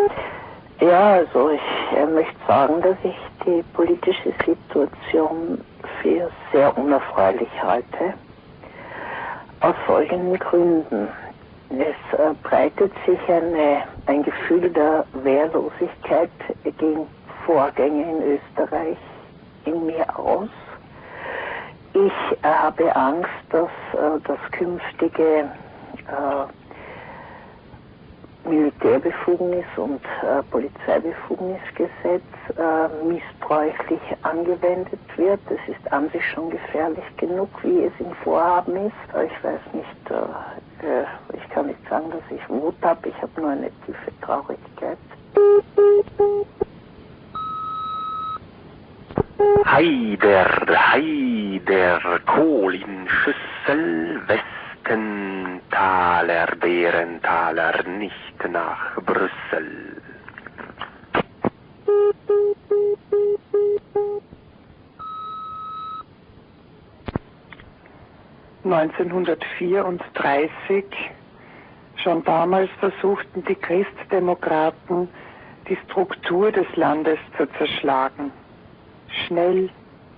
Ja, also ich möchte sagen, dass ich die politische Situation für sehr unerfreulich halte. Aus folgenden Gründen. Es breitet sich ein Gefühl der Wehrlosigkeit gegen Vorgänge in Österreich in mir aus. Ich habe Angst, dass das künftige Militärbefugnis und Polizeibefugnisgesetz missbräuchlich angewendet wird. Es ist an sich schon gefährlich genug, wie es im Vorhaben ist. Ich weiß nicht, ich kann nicht sagen, dass ich Wut habe, ich habe nur eine tiefe Traurigkeit. Heider, Kohl in Schüssel, Westenthaler, Bärenthaler, nicht nach Brüssel. (1934), schon damals versuchten die Christdemokraten, die Struktur des Landes zu zerschlagen. Schnell.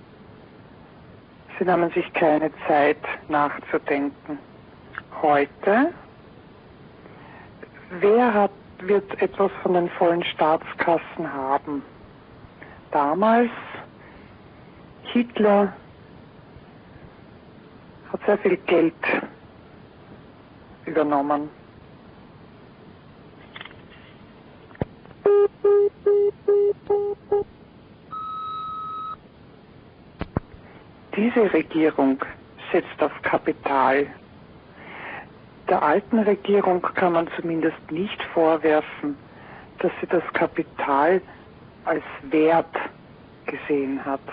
Sie nahmen sich keine Zeit nachzudenken. Heute? Wer wird etwas von den vollen Staatskassen haben? Damals? Hitler hat sehr viel Geld übernommen. Diese Regierung setzt auf Kapital. Der alten Regierung kann man zumindest nicht vorwerfen, dass sie das Kapital als Wert gesehen hat.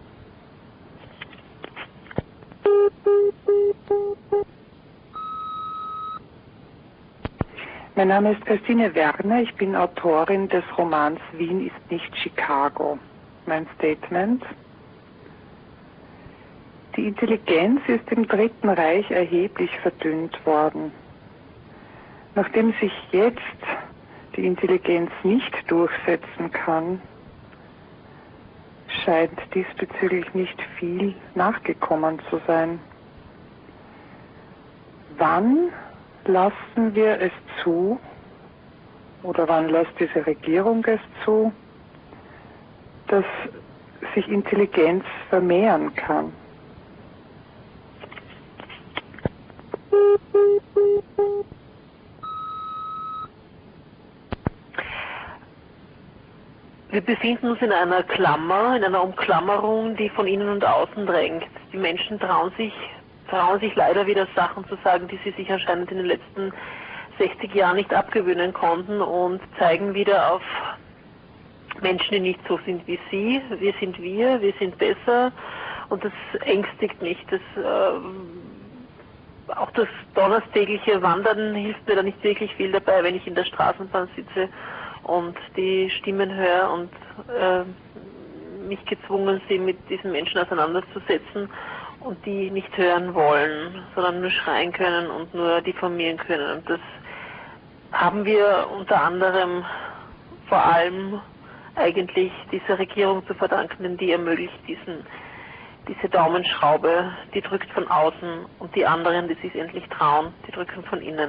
Mein Name ist Christine Werner, ich bin Autorin des Romans Wien ist nicht Chicago. Mein Statement: Die Intelligenz ist im Dritten Reich erheblich verdünnt worden. Nachdem sich jetzt die Intelligenz nicht durchsetzen kann, scheint diesbezüglich nicht viel nachgekommen zu sein. Wann lassen wir es zu, oder wann lässt diese Regierung es zu, dass sich Intelligenz vermehren kann? Wir befinden uns in einer Klammer, in einer Umklammerung, die von innen und außen drängt. Die Menschen trauen sich leider wieder Sachen zu sagen, die sie sich anscheinend in den letzten 60 Jahren nicht abgewöhnen konnten, und zeigen wieder auf Menschen, die nicht so sind wie sie. Wir sind besser, und das ängstigt mich. Auch das donnerstägliche Wandern hilft mir da nicht wirklich viel dabei, wenn ich in der Straßenbahn sitze und die Stimmen höre und mich gezwungen sehe, mit diesen Menschen auseinanderzusetzen und die nicht hören wollen, sondern nur schreien können und nur diffamieren können. Und das haben wir unter anderem vor allem eigentlich dieser Regierung zu verdanken, denn die ermöglicht diese Daumenschraube, die drückt von außen, und die anderen, die sich endlich trauen, die drücken von innen.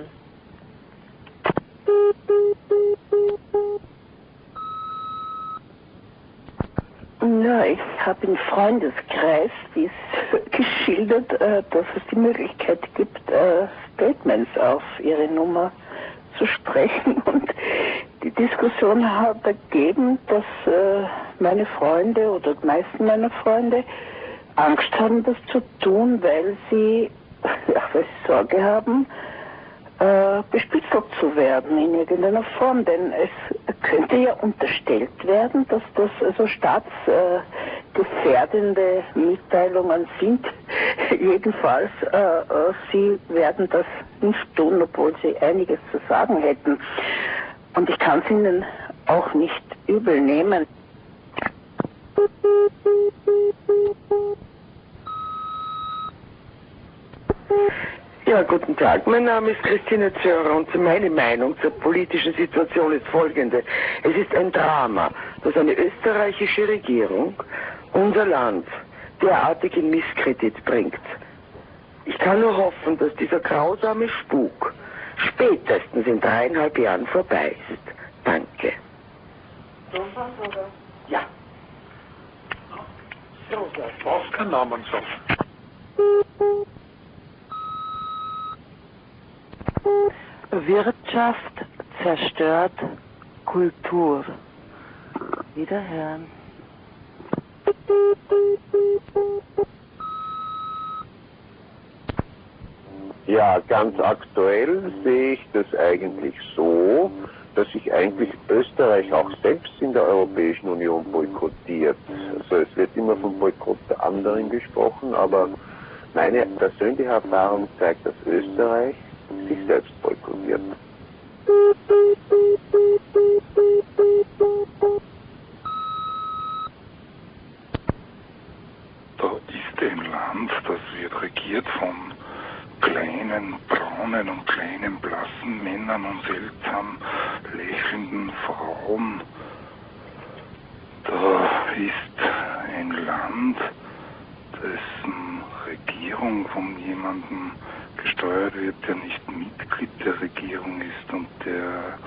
Ja, ich habe im Freundeskreis dies geschildert, dass es die Möglichkeit gibt, Statements auf ihre Nummer zu sprechen, und die Diskussion hat ergeben, dass meine Freunde oder die meisten meiner Freunde Angst haben, das zu tun, weil sie Sorge haben, bespitzelt zu werden in irgendeiner Form, denn es könnte ja unterstellt werden, dass das also staatsgefährdende Mitteilungen sind. Jedenfalls, sie werden das nicht tun, obwohl sie einiges zu sagen hätten. Und ich kann es ihnen auch nicht übel nehmen. Ja, guten Tag. Mein Name ist Christine Zörer und meine Meinung zur politischen Situation ist folgende. Es ist ein Drama, dass eine österreichische Regierung unser Land derartig in Misskredit bringt. Ich kann nur hoffen, dass dieser grausame Spuk spätestens in 3,5 Jahren vorbei ist. Danke. Ja. So, das Was kein Namenssaft. Wirtschaft zerstört Kultur. Wiederhören. Ja, ganz aktuell sehe ich das eigentlich so, dass sich eigentlich Österreich auch selbst in der Europäischen Union boykottiert. Also es wird immer vom Boykott der anderen gesprochen, aber meine persönliche Erfahrung zeigt, dass Österreich sich selbst boykottiert. Da ist ein Land, das wird regiert von kleinen, braunen und kleinen, blassen Männern und seltsam lächelnden Frauen. Da ist ein Land, dessen Regierung von jemandem gesteuert wird, der nicht Mitglied der Regierung ist und der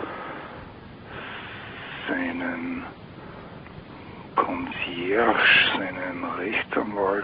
seinen Concierge, seinen Rechtsanwalt,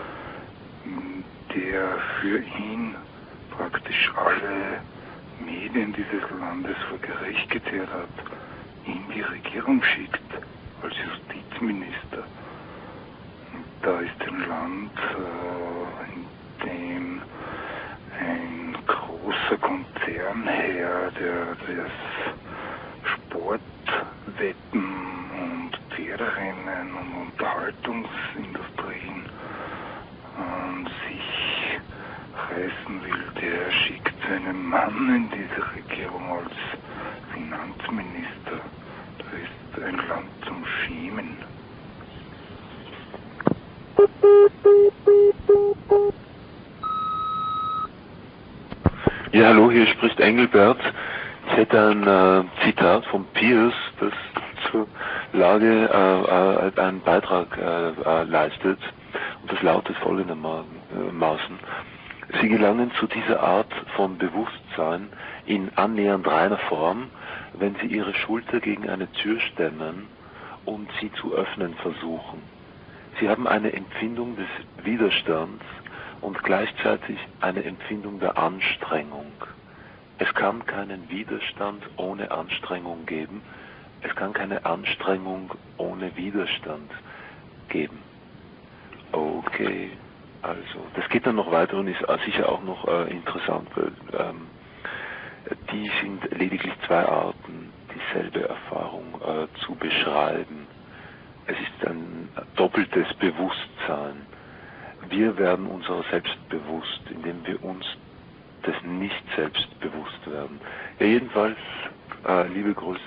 der für ihn praktisch alle Medien dieses Landes vor Gericht gezerrt hat, in die Regierung schickt als Justizminister. Und da ist ein Land, in dem ein großer Konzernherr, der das Sportwetten und Pferderennen und Unterhaltungsindustrien an sich reißen will, der schickt seinen Mann in diese Regierung als Finanzminister. Da ist ein Land zum Schämen. Ja, hallo, hier spricht Engelbert. Ich hätte ein Zitat von Pierce, das zur Lage einen Beitrag leistet. Und das lautet folgendermaßen: Sie gelangen zu dieser Art von Bewusstsein in annähernd reiner Form, wenn Sie Ihre Schulter gegen eine Tür stemmen und sie zu öffnen versuchen. Sie haben eine Empfindung des Widerstands und gleichzeitig eine Empfindung der Anstrengung. Es kann keinen Widerstand ohne Anstrengung geben. Es kann keine Anstrengung ohne Widerstand geben. Okay, also das geht dann noch weiter und ist sicher auch noch interessant, weil die sind lediglich zwei Arten, dieselbe Erfahrung zu beschreiben. Es ist ein doppeltes Bewusstsein. Wir werden unserer selbst bewusst, indem wir uns des nicht selbst bewusst werden. Ja, jedenfalls, liebe Grüße.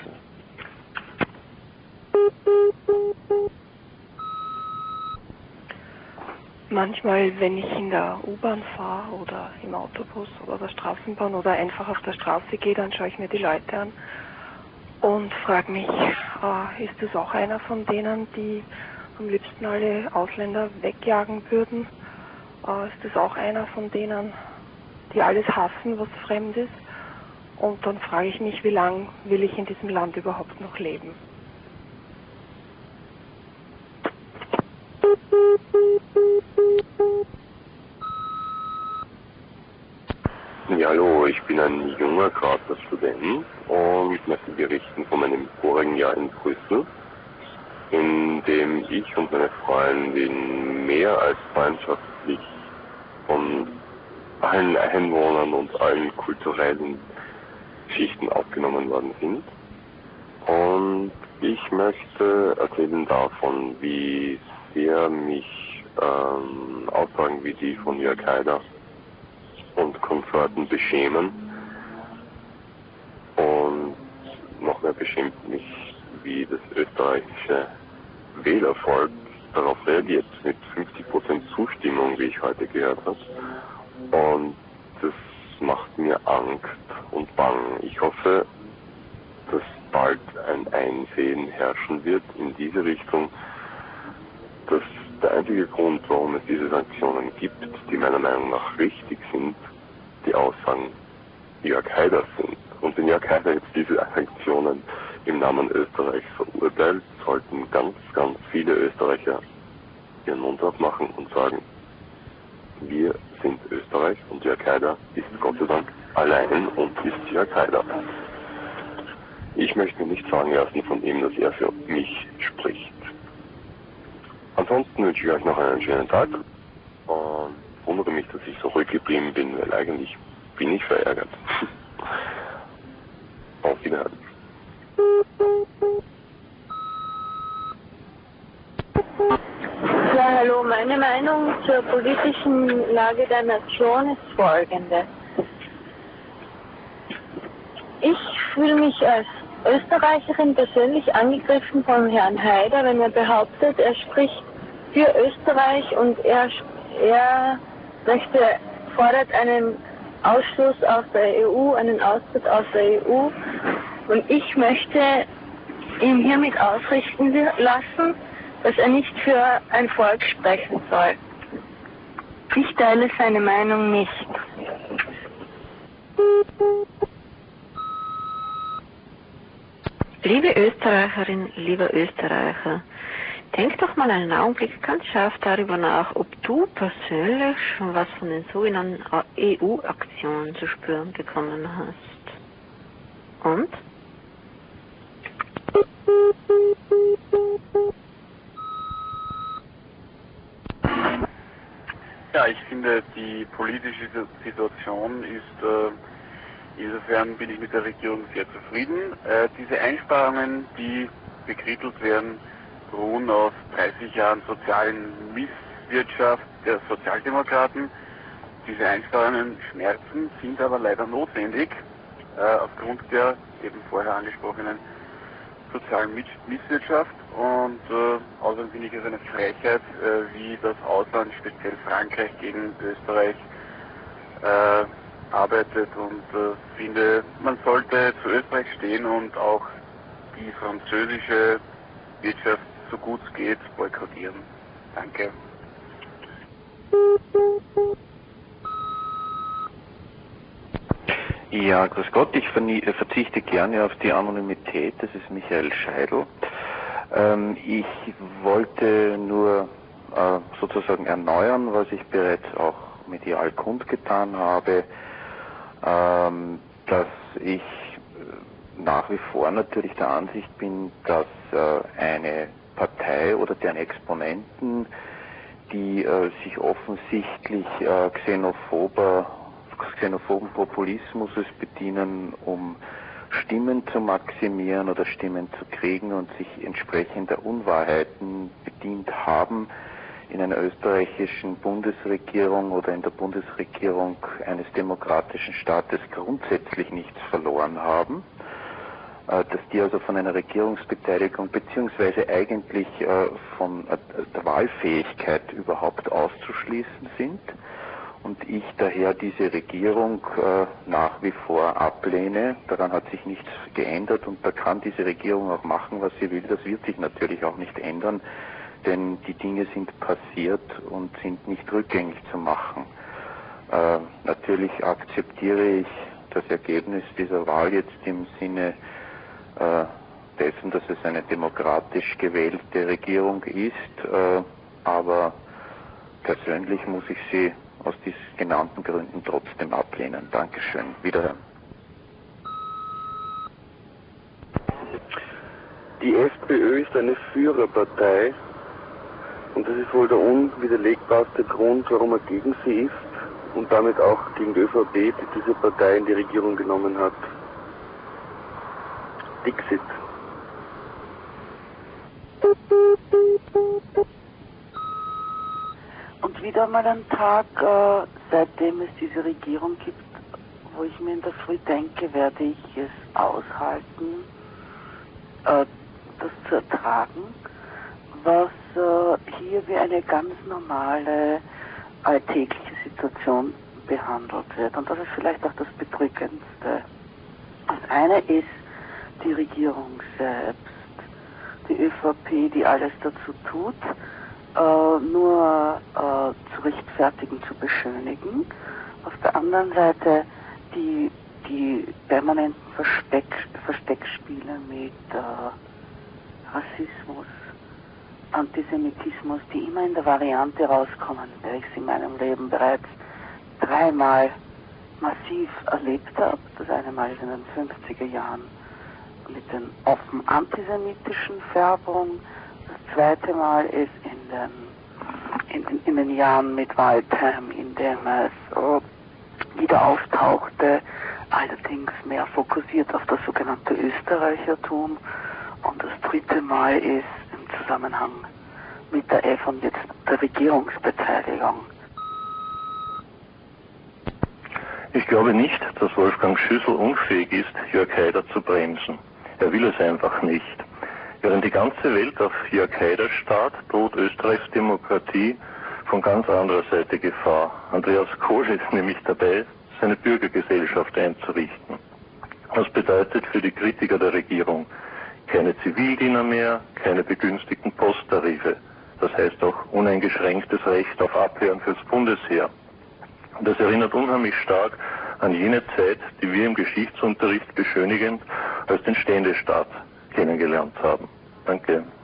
Manchmal, wenn ich in der U-Bahn fahre oder im Autobus oder der Straßenbahn oder einfach auf der Straße gehe, dann schaue ich mir die Leute an und frage mich, ist das auch einer von denen, die am liebsten alle Ausländer wegjagen würden? Ist das auch einer von denen, die alles hassen, was fremd ist? Und dann frage ich mich, wie lange will ich in diesem Land überhaupt noch leben? Ja, hallo, ich bin ein junger Grazer Student und möchte berichten von meinem vorigen Jahr in Brüssel, in dem ich und meine Freundin mehr als freundschaftlich von allen Einwohnern und allen kulturellen Schichten aufgenommen worden sind. Und ich möchte erzählen davon, wie sehr mich Aussagen wie die von Jörg Haider und Konsorten beschämen. Und noch mehr beschämt mich, wie das österreichische Wählervolk darauf reagiert, mit 50% Zustimmung, wie ich heute gehört habe. Und das macht mir Angst und Bang. Ich hoffe, dass bald ein Einsehen herrschen wird in diese Richtung, dass der einzige Grund, warum es diese Sanktionen gibt, die meiner Meinung nach richtig sind, die Aussagen Jörg Haider sind. Und wenn Jörg Haider jetzt diese Sanktionen im Namen Österreichs verurteilt, sollten ganz, ganz viele Österreicher ihren Mund aufmachen und sagen, wir sind Österreich und Jörg Haider ist Gott sei Dank allein und ist Jörg Haider. Ich möchte mir nicht sagen lassen von ihm, dass er für mich spricht. Ansonsten wünsche ich euch noch einen schönen Tag und wundere mich, dass ich so ruhig geblieben bin, weil eigentlich bin ich verärgert. Auf Wiedersehen. Ja, hallo, meine Meinung zur politischen Lage der Nation ist folgende. Ich fühle mich als Österreicherin persönlich angegriffen von Herrn Haider, wenn er behauptet, er spricht für Österreich und er fordert einen Ausschluss aus der EU, einen Austritt aus der EU. Und ich möchte ihm hiermit ausrichten lassen, dass er nicht für ein Volk sprechen soll. Ich teile seine Meinung nicht. Liebe Österreicherin, lieber Österreicher, denk doch mal einen Augenblick ganz scharf darüber nach, ob du persönlich schon was von den sogenannten EU-Aktionen zu spüren bekommen hast. Und? Ja, ich finde, die politische Situation ist, insofern bin ich mit der Regierung sehr zufrieden. Diese Einsparungen, die bekrittelt werden, beruhen auf 30 Jahren sozialen Misswirtschaft der Sozialdemokraten. Diese Einsparungen schmerzen, sind aber leider notwendig, aufgrund der eben vorher angesprochenen sozialen Misswirtschaft. Und außerdem finde ich es eine Frechheit, wie das Ausland, speziell Frankreich, gegen Österreich arbeitet, und finde, man sollte zu Österreich stehen und auch die französische Wirtschaft, so gut es geht, boykottieren. Danke. Ja, grüß Gott, ich verzichte gerne auf die Anonymität, das ist Michael Scheidl. Ich wollte nur sozusagen erneuern, was ich bereits auch medial kundgetan habe, dass ich nach wie vor natürlich der Ansicht bin, dass eine Partei oder deren Exponenten, die sich offensichtlich xenophoben Populismus bedienen, um Stimmen zu maximieren oder Stimmen zu kriegen und sich entsprechend der Unwahrheiten bedient haben, in einer österreichischen Bundesregierung oder in der Bundesregierung eines demokratischen Staates grundsätzlich nichts verloren haben, dass die also von einer Regierungsbeteiligung beziehungsweise eigentlich von der Wahlfähigkeit überhaupt auszuschließen sind. Und ich daher diese Regierung nach wie vor ablehne. Daran hat sich nichts geändert und da kann diese Regierung auch machen, was sie will. Das wird sich natürlich auch nicht ändern, denn die Dinge sind passiert und sind nicht rückgängig zu machen. Natürlich akzeptiere ich das Ergebnis dieser Wahl jetzt im Sinne dessen, dass es eine demokratisch gewählte Regierung ist, aber persönlich muss ich sie aus diesen genannten Gründen trotzdem ablehnen. Dankeschön. Wiederhören. Die FPÖ ist eine Führerpartei und das ist wohl der unwiderlegbarste Grund, warum er gegen sie ist und damit auch gegen die ÖVP, die diese Partei in die Regierung genommen hat. Dixit. Und wieder mal ein Tag, seitdem es diese Regierung gibt, wo ich mir in der Früh denke, werde ich es aushalten, das zu ertragen, was hier wie eine ganz normale alltägliche Situation behandelt wird. Und das ist vielleicht auch das Bedrückendste. Das eine ist die Regierung selbst, die ÖVP, die alles dazu tut, nur zu rechtfertigen, zu beschönigen. Auf der anderen Seite die permanenten Versteckspiele mit Rassismus, Antisemitismus, die immer in der Variante rauskommen, der ich sie in meinem Leben bereits 3-mal massiv erlebt habe. Das eine Mal ist in den 50er Jahren mit den offen antisemitischen Färbungen. Das zweite Mal ist in den Jahren mit Waldheim, in dem es wieder auftauchte, allerdings mehr fokussiert auf das sogenannte Österreichertum. Und das dritte Mal ist im Zusammenhang mit der F und jetzt der Regierungsbeteiligung. Ich glaube nicht, dass Wolfgang Schüssel unfähig ist, Jörg Haider zu bremsen. Er will es einfach nicht. Während die ganze Welt auf Jörg Haider starrt, droht Österreichs Demokratie von ganz anderer Seite Gefahr. Andreas Kohl ist nämlich dabei, seine Bürgergesellschaft einzurichten. Das bedeutet für die Kritiker der Regierung keine Zivildiener mehr, keine begünstigten Posttarife. Das heißt auch uneingeschränktes Recht auf Abhören fürs Bundesheer. Das erinnert unheimlich stark an jene Zeit, die wir im Geschichtsunterricht beschönigend als den Ständestaat kennengelernt haben. Danke.